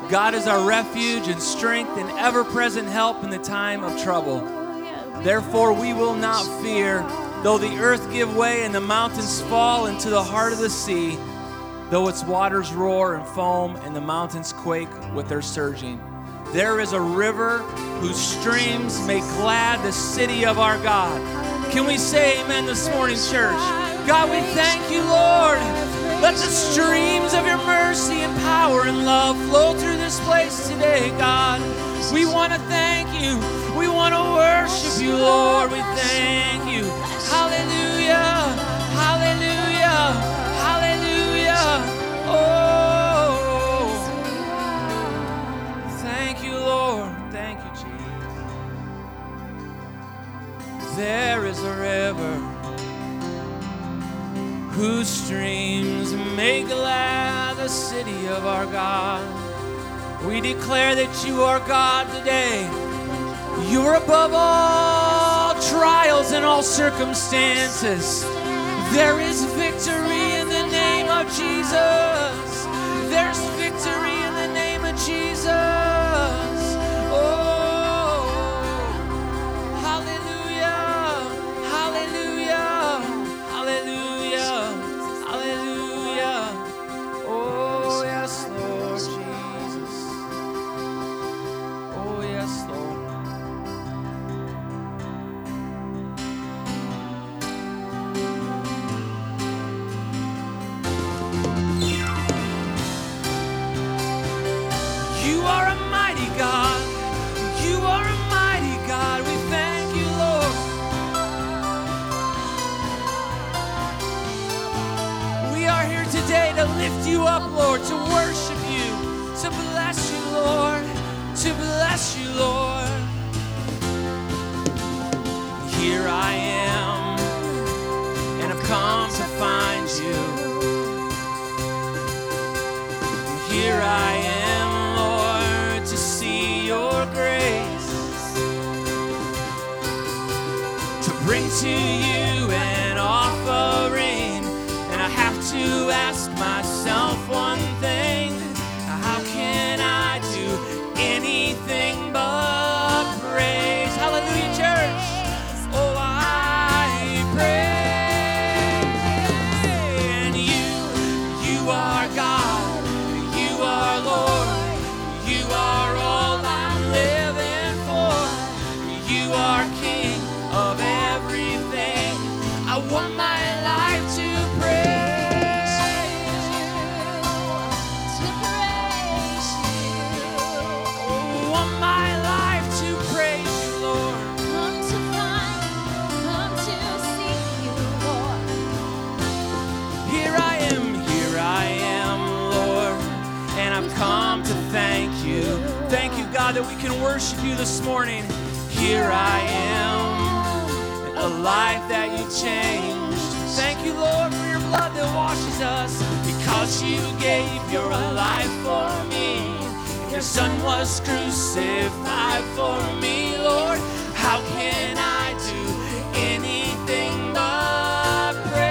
God is our refuge and strength and ever-present help in the time of trouble. Therefore we will not fear, though the earth give way and the mountains fall into the heart of the sea, though its waters roar and foam and the mountains quake with their surging. There is a river whose streams make glad the city of our God. Can we say amen this morning, church? God, we thank you, Lord. Let the streams of your mercy and power and love flow through this place today, God. We want to thank you. We want to worship you, Lord. We thank you. Hallelujah. Hallelujah. Hallelujah. Oh, thank you, Lord. Thank you, Jesus. There is a river whose streams make glad the city of our God. We declare that you are God today. You are above all trials and all circumstances. There is victory in the name of Jesus. There's victory in the name of Jesus. Oh, hallelujah, hallelujah, hallelujah, hallelujah. Oh, yes, Lord Jesus. Oh, yes, Lord. You are a mighty God. You are a mighty God. We thank you, Lord. We are here today to lift you up, Lord, to worship you, to bless you, Lord, to bless you, Lord. Here I am, and I've come to find you. Here I am, Lord, to see your grace, to bring to you an offering. And I have to ask myself one thing: how can I do anything but praise? Hallelujah, church. Oh, I pray. And you are God. You are Lord. You are all I'm living for. You are King of everything. I want my life to praise you, to praise you. Oh, I want my life to praise you, Lord. Come to find, come to seek you, Lord. Here I am, Lord, and I've come to thank you. Thank you, God, that we can worship you this morning. Here I am, a life that you changed. Thank you, Lord, for your blood that washes us, because you gave your life for me. Your son was crucified for me, Lord. How can I do anything but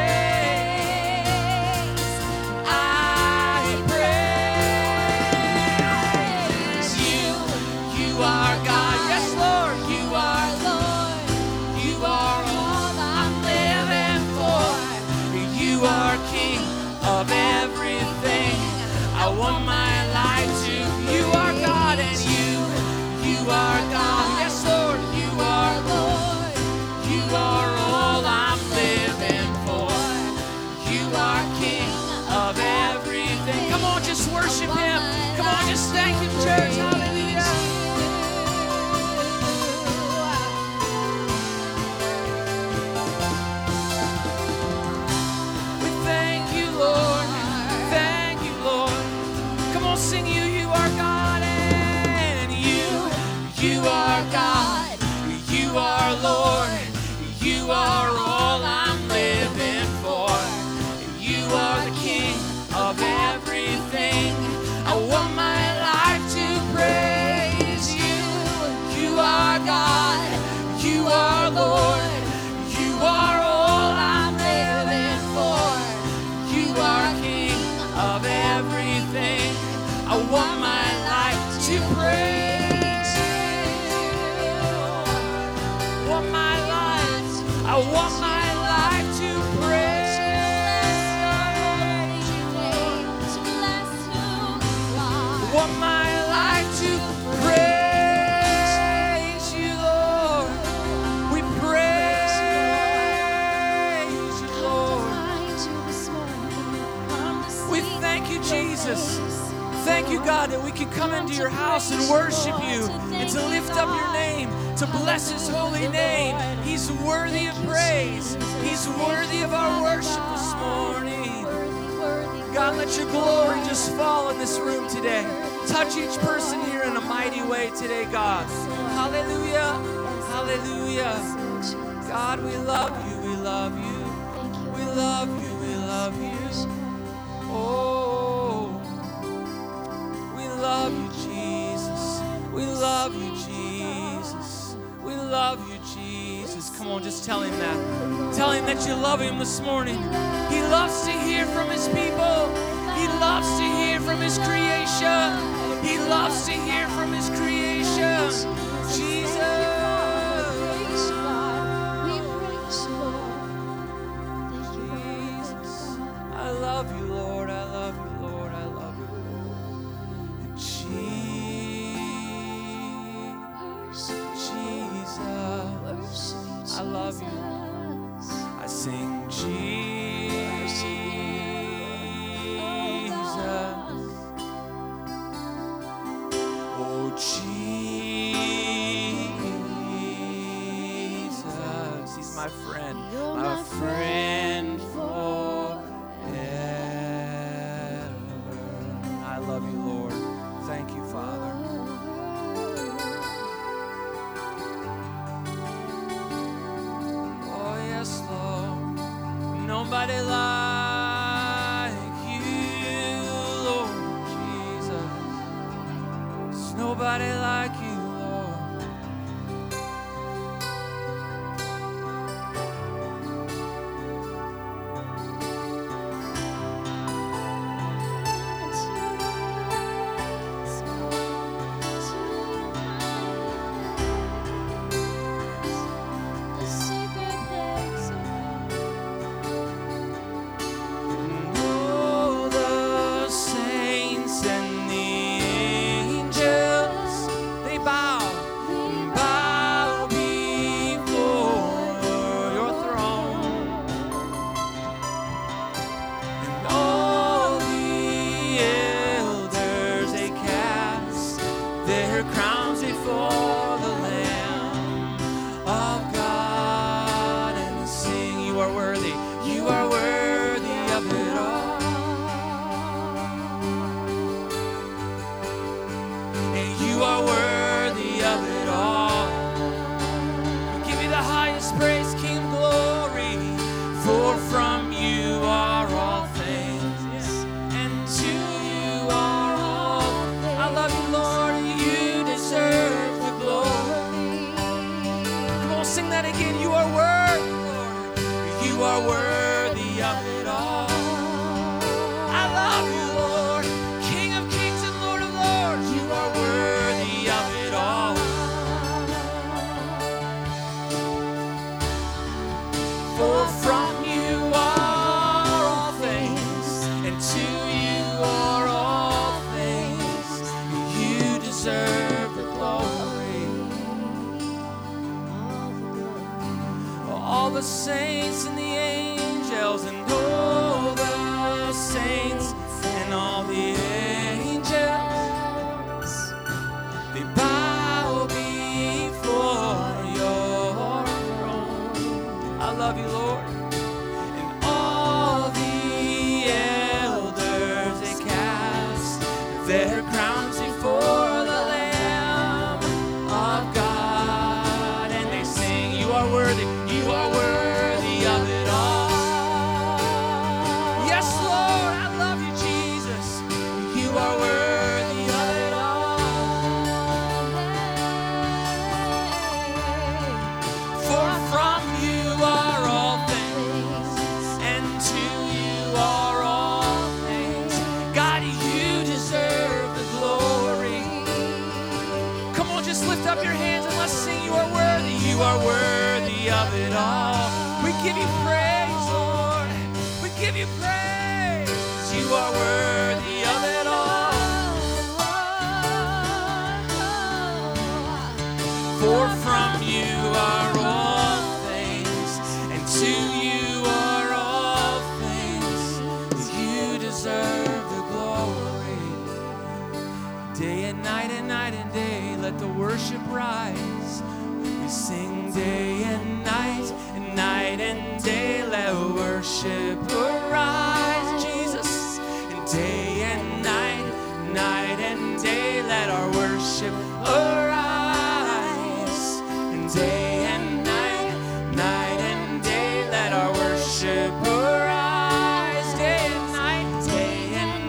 praise? I praise you. You are God. Yes, Lord, you are Lord. You are all I'm living for. You are King of everything. I want my life to. You are God, and you are God. Yes, Lord, you you, Jesus. Thank you, God, that we can come into your house and worship you and to lift up your name, to bless his holy name. He's worthy of praise. He's worthy of our worship this morning. God, let your glory just fall in this room today. Touch each person here in a mighty way today, God. Hallelujah. Hallelujah. God, we love you. We love you. We love you. We love you. Oh, we love you, Jesus. We love you, Jesus. We love you, Jesus. Come on, just tell him that. Tell him that you love him this morning. He loves to hear from his people. He loves to hear from his creation. He loves to hear from his creation. Jesus. I love you, Lord. I love you, Lord. I love you. Jesus. I love you. I sing Jesus. Oh, Jesus. He's my friend. My friend forever. I love you, Lord. Thank you, Father. Oh, yes, Lord. Nobody like you, Lord Jesus. There's nobody like you, Lord. The saints and the angels and worship rise. We sing day and night and day, let worship arise, Jesus. And day and night and day, let our worship arise. And day and night and day, let our worship arise. Day and night and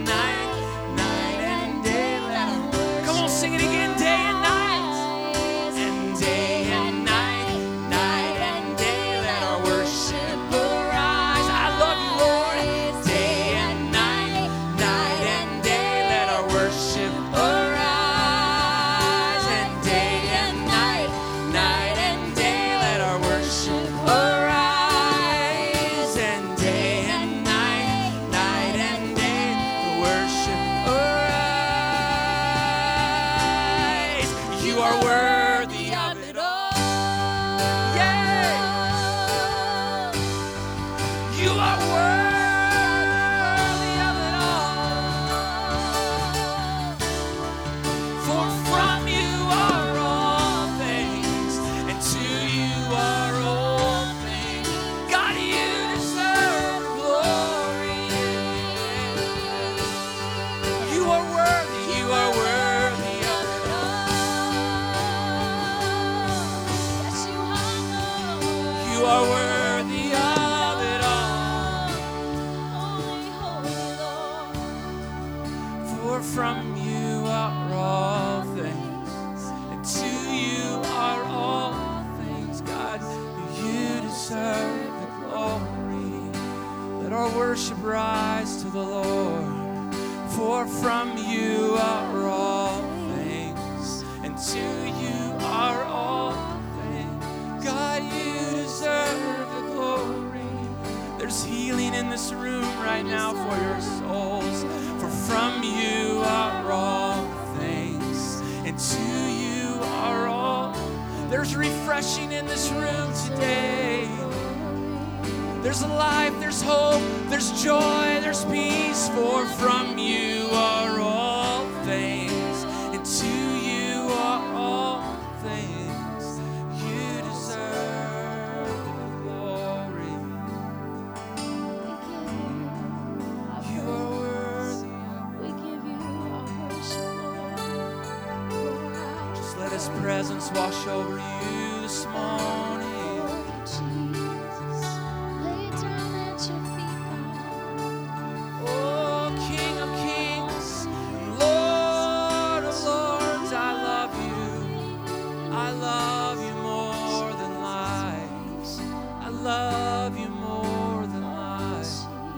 day, let our worship. Come on, sing it again. Day and night and day and night and day, let our worship arise. I love you, Lord. Day and night and day, let our worship arise. And day and night and day, let our worship arise. And day and night and day, worship arise. You are worthy of it all. Yeah. You are worthy of it all. For from you are all things, and to you are all things. God, you deserve glory. You are worthy of it all. You are worthy of it all. For from you are all things, and to you are all things. God, you deserve the glory. Let our worship rise to the Lord. For from you are all things, and to you are all things. God, you deserve the glory. There's healing in this room right now for your souls. For from you are all things, and to you are all. There's refreshing in this room today. There's life, there's hope, there's joy, there's peace. For from you are all things, and to you are all things. You deserve the glory. You are worthy. We give you our worship, Lord. Just let His presence wash over you this morning. Jesus, lay down at your feet, God. Oh, King of Kings, Lord of Lords, I love you. I love you more than life. I love you more than life.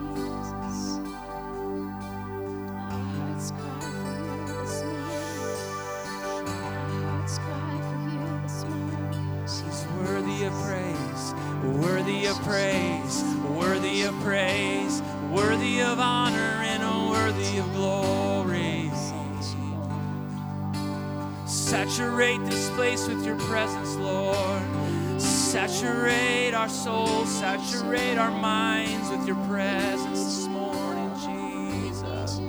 Our hearts cry for you this morning. Our hearts cry for you this morning. He's worthy of praise, worthy of praise, worthy of praise, worthy of honor and worthy of glory. Saturate this place with your presence, Lord. Saturate our souls, saturate our minds with your presence this morning, Jesus.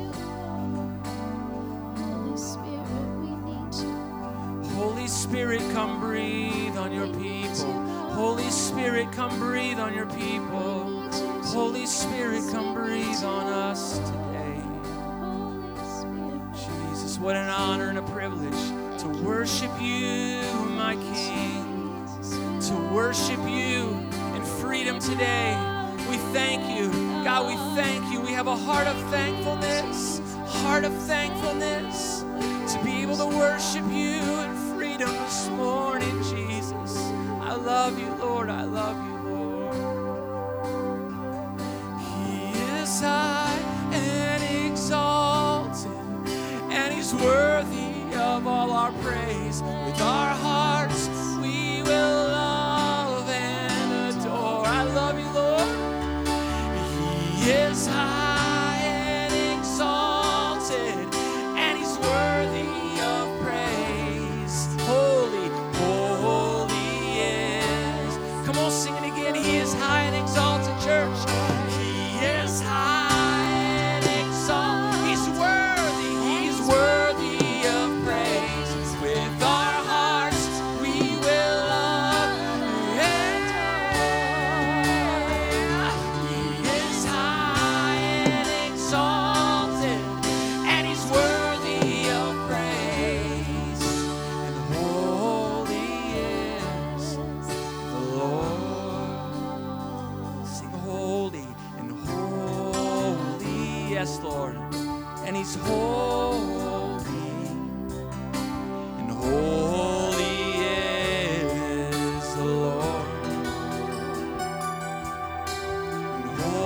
Holy Spirit, we need you. Holy Spirit, come breathe on your people. Holy Spirit, come breathe on your people. Holy Spirit, come breathe on us today. Holy Spirit, Jesus, what an honor and a privilege to worship you, my King. To worship you in freedom today. We thank you. God, we thank you. We have a heart of thankfulness, to be able to worship you in freedom this morning, Jesus. I love you, Lord. I love you, Lord. He is high and exalted, and He's worthy of all our praise. With our hearts, we will love and adore. I love you, Lord. He is high and exalted, and He's worthy of praise. Holy, holy is. Come on, sing it again. He is high and exalted, church. He is high and exalted. He's worthy of praise. With our hearts, Yes, Lord. And He's holy, and holy is the Lord. And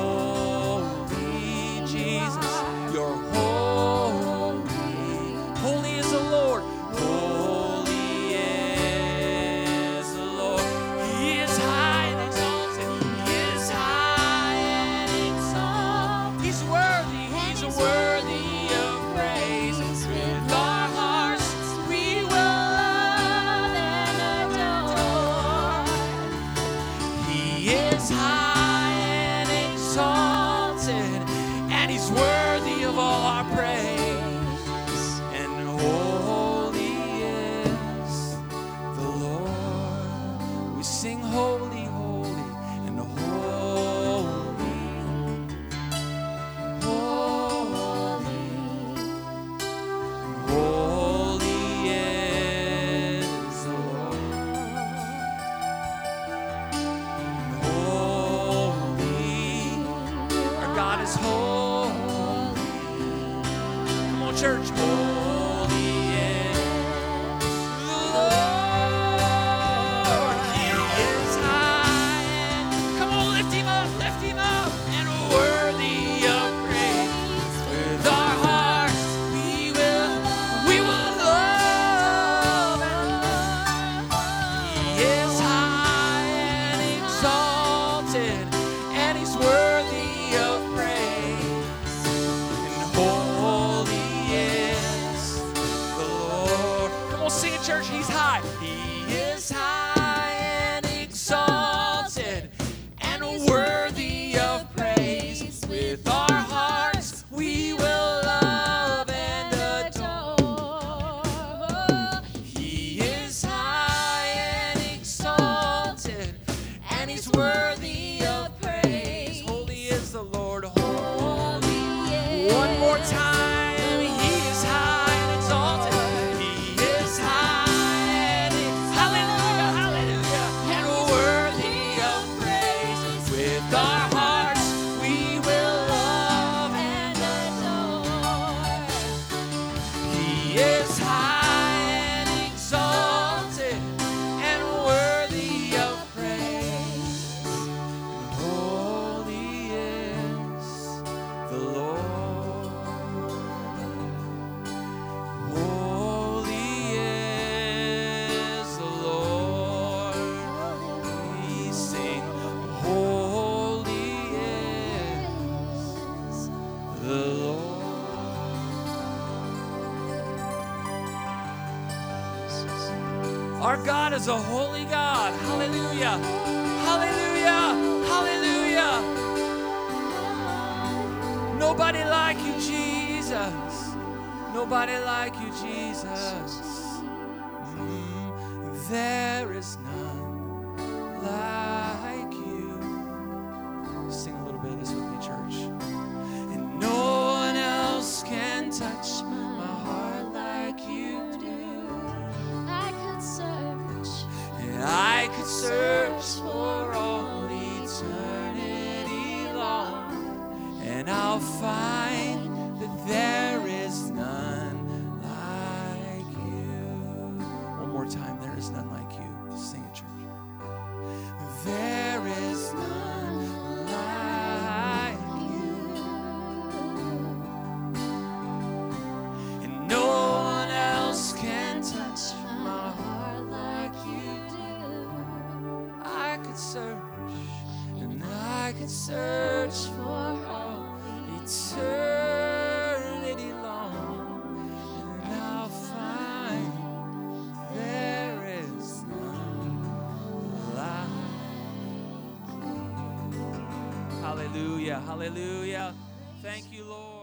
holy, Jesus, you're holy. Holy is the Lord. Holy is the Lord. He is high and exalted. He is high and exalted. He's worthy. He's worthy of praise. With our hearts, we will love and adore. He is high and exalted, and He's worthy of all our praise. And holy is the Lord. We sing holy, holy, and holy, holy, holy is the Lord. Holy, our God is holy. Come on, church. Holy is the Lord. He is high. Come on, lift Him up, and worthy of praise. With our hearts, we will love and He is high and exalted, and He's worthy of praise. And holy is the Lord. Come on, sing it, church. He's high. He is high and exalted, and worthy of praise. With our hearts, we will love and adore. He is high and exalted, and He's worthy of praise. Holy is the Lord. Holy. One more time. He is high and exalted. He is high and hallelujah, hallelujah, and worthy of praise. With our hearts, we will love and adore. He is high and exalted, and worthy of praise. Holy is the Lord. Holy is the Lord. We sing, holy is the Lord. Our God is a holy God. Hallelujah. Hallelujah. Hallelujah. Nobody like you, Jesus. Nobody like you, Jesus. There is none like you. Sing a little bit of this with me, church. And no one else can touch my heart like you do. I could search. And I could search for all eternity long, and I'll find that there is none like you. One more time, there is none like you. Sing it, church. There is none like you, and no one else can touch my heart like you do. I could search, and I could search for all eternity long, and I'll find there is none like you. Hallelujah, hallelujah. Thank you, Lord.